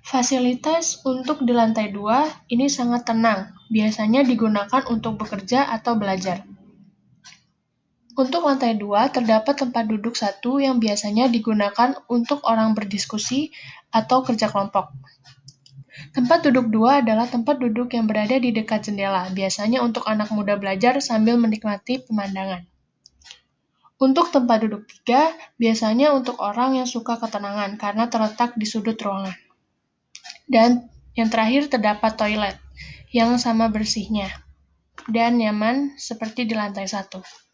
Fasilitas untuk di lantai 2 ini sangat tenang, biasanya digunakan untuk bekerja atau belajar. Untuk lantai 2 terdapat tempat duduk satu yang biasanya digunakan untuk orang berdiskusi atau kerja kelompok. Tempat duduk 2 adalah tempat duduk yang berada di dekat jendela, biasanya untuk anak muda belajar sambil menikmati pemandangan. Untuk tempat duduk 3, biasanya untuk orang yang suka ketenangan karena terletak di sudut ruangan. Dan yang terakhir terdapat toilet, yang sama bersihnya dan nyaman seperti di lantai 1.